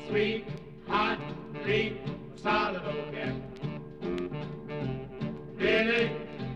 sweet, hot, sweet, solid old cat. Really,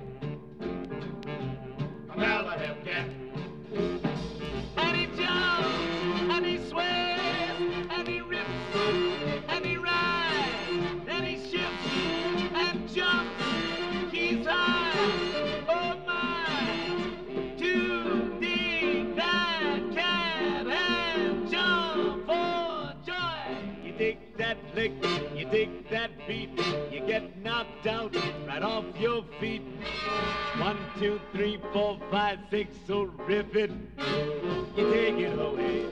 a Malachi cat. And he jumps, and he swears, and he rips, and he rides, and he shifts, and jumps, he's high, oh my, to dig that cat and jump for joy. You dig that lick, you dig that beat, you get knocked out right off your feet. 1, 2, 3, 4, 5, 6, so rip it, you take it away.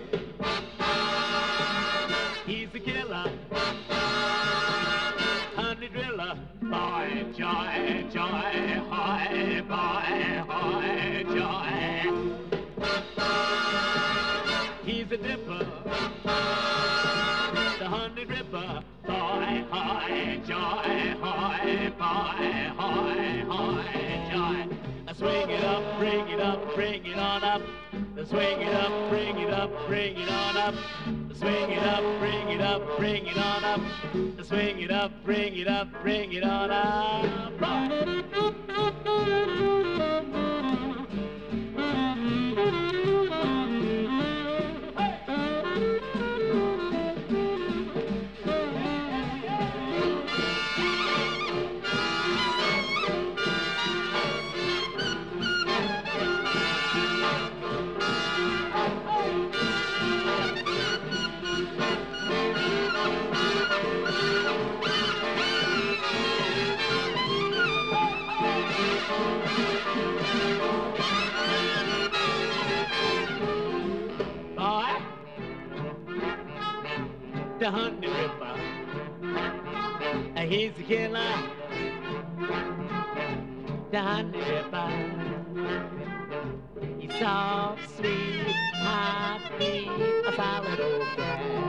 He's a killer, honey driller, boy, joy, joy, hoy, boy, hoy, joy. He's a dipper, the honey dripper, boy, hoy, joy, hoy, boy, hoy, hoy, joy. Swing it up, bring it up, bring it on up. Swing it up, bring it up, bring it on up. Swing it up, bring it up, bring it on up. Swing it up, bring it up, bring it on up. The honey ripper, he's a killer. The honey ripper, he's soft, sweet, hot, sweet, a solid old cat.